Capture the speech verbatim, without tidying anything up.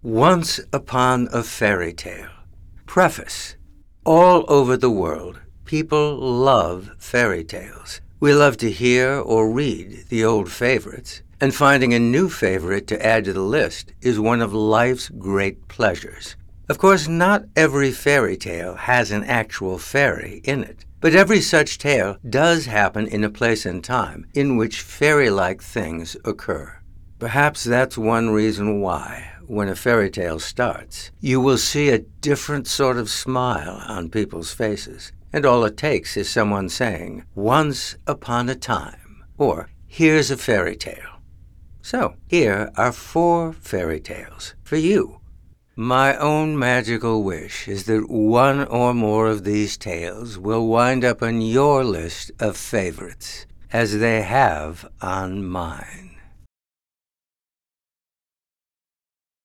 Once Upon a Fairy Tale. Preface. All over the world, people love fairy tales. We love to hear or read the old favorites, and finding a new favorite to add to the list is one of life's great pleasures. Of course, not every fairy tale has an actual fairy in it, but every such tale does happen in a place and time in which fairy-like things occur. Perhaps that's one reason why, when a fairy tale starts, you will see a different sort of smile on people's faces, and all it takes is someone saying, "Once upon a time," or "Here's a fairy tale." So, here are four fairy tales for you. My own magical wish is that one or more of these tales will wind up on your list of favorites, as they have on mine.